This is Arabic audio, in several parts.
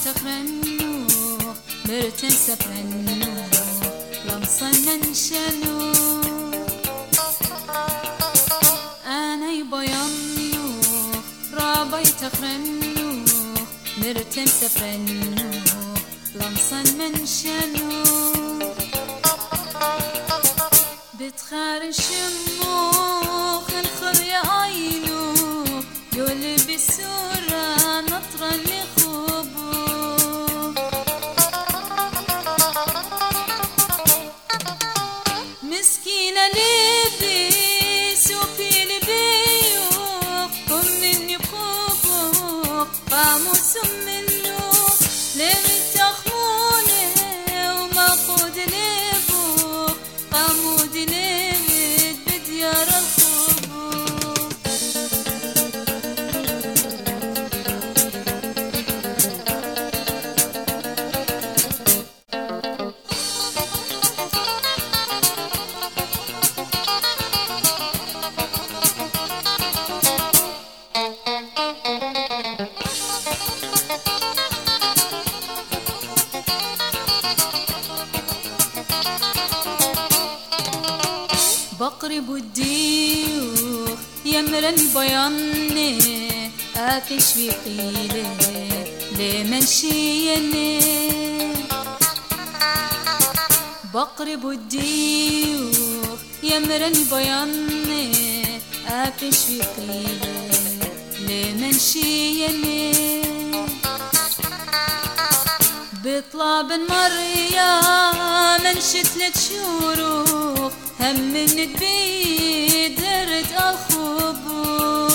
تخرنو مرتن سفرنو لمصنن شنو أنا يبينو رابي تخرنو مرتن سفرنو لمصنن شنو بتخارش المخ الخل يا عينو يولي بالسورة نطرا لخبو مسكينة لبس وفي لبيوخ هم مني بخبوخ قاموس منو لمت أخمونه وما قود لبوخ قامود لمت بديار الخبو بقري بوديوخ يمرن بياني آتش في قيله لمن شيني بقري بوديوخ يمرن بياني آتش في قيله لمن شيني بيطلع بن مريم من شتلت شروخ هم من تبيد درد الخبو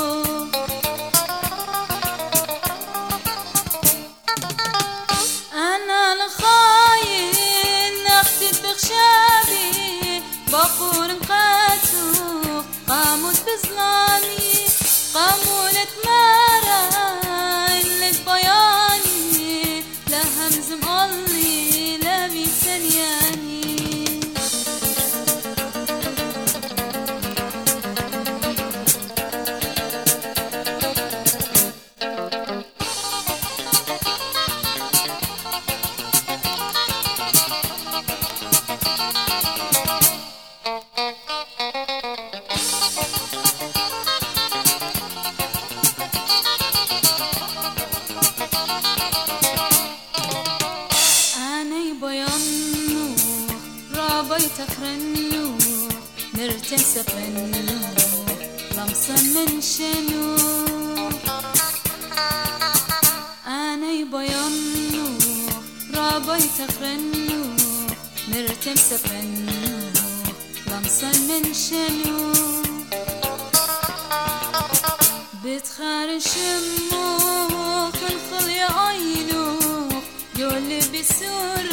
أنا الخاين نختت بخشابي بقول مقاتو قامت بظلامي قامولة مرة اللي بياني لا همز مقلي لا بيسنياني تخرنو مرتن سفرنو لمصنن شنو أنا يبينو رابي تخرنو مرتن سفرنو لمصنن شنو بتخارش المخ الخل يا عينو يولي بسور